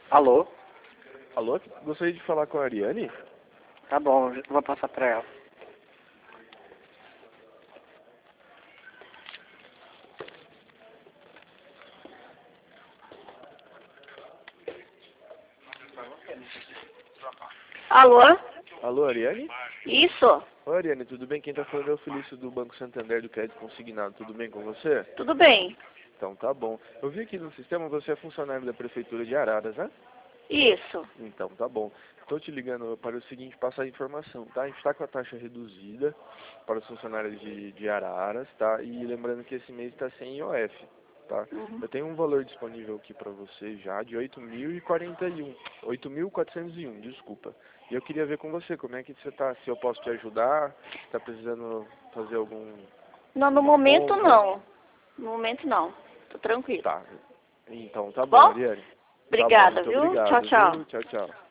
Alô? Alô, gostaria de falar com a Ariane? Tá bom, vou passar pra ela. Alô? Alô, Ariane? Isso? Oi, Ariane, tudo bem? Quem tá falando é o Felício do Banco Santander do Crédito Consignado. Tudo bem com você? Tudo bem? Então tá bom. Eu vi aqui no sistema, você é funcionário da Prefeitura de Araras, né? Isso. Então tá bom. Estou te ligando para o seguinte, passar a informação, tá? A gente está com a taxa reduzida para os funcionários de Araras, tá? E lembrando que esse mês está sem IOF, tá? Uhum. Eu tenho um valor disponível aqui para você já de 8.401, desculpa. E eu queria ver com você como é que você tá, se eu posso te ajudar, se está precisando fazer algum... Não, no uma momento compra. não. No momento não. Tô tranquilo. Tá. Então tá bom, Bom? Ariane. Tá bom, Obrigada, muito viu? obrigado, Tchau, tchau. viu? Tchau, tchau.